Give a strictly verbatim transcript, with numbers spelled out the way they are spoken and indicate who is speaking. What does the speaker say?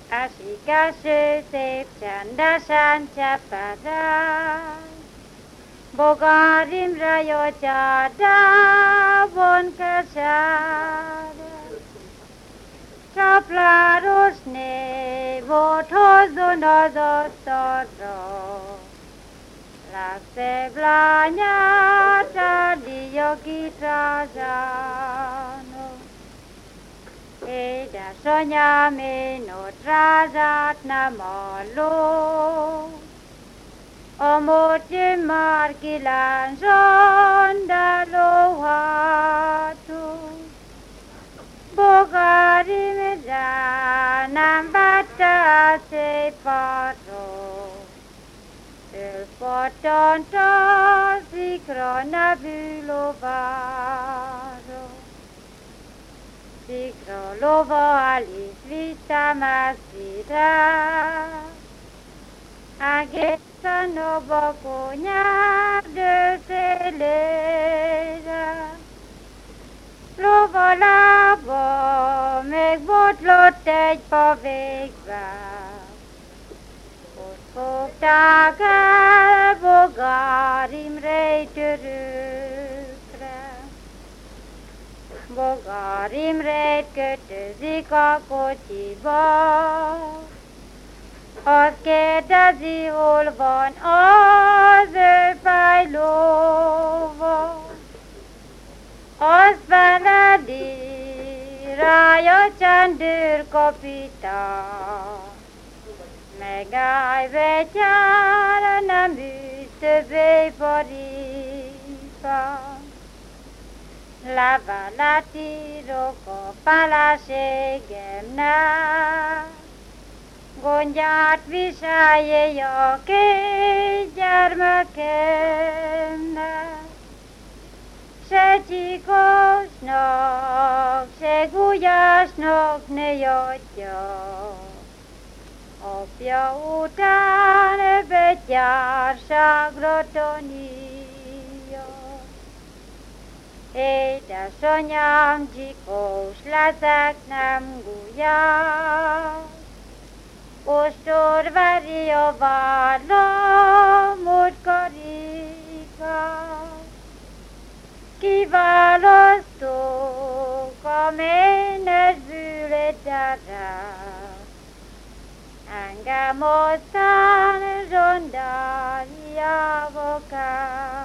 Speaker 1: Asikaső szép csendesen cseperel, Bogarimra jocsádában keserel. Csapláros névot hozzon az asztalra, legszebb lányát áldja kitrázsának. Édesanyám, én ott rázát nem hallom, a mortyém már kilánzson, de lóhatunk. Bogarim, de nem vette a szép arról, fölpattant a Szikra nevű lováról. Szikra lova állít vissza messzire, egészen a bakonyák dőszélére. Lova lába megbotlott egy pavékbe, ott fogták el Bogarim rejtőrükre. Bogarim rejt kötözik a kocsiba, azt kérdezi, hol van az ő pálylóva. Azt feledi rája csendőr kapitán, megállj betyár, nem ülsz többé Parizsban. Levelet írok a feleségemnek, gondját viselje a két gyermekemnek. Se csíkosnak, se gulyásnak ne adja, apja után betyárságra tanítja. Édesanyám, csíkos leszek, nem gulyás, ostor veri a vállamot karikát. Kiválasztok a ménes bűléterre, engem aztán zsondáriába kell.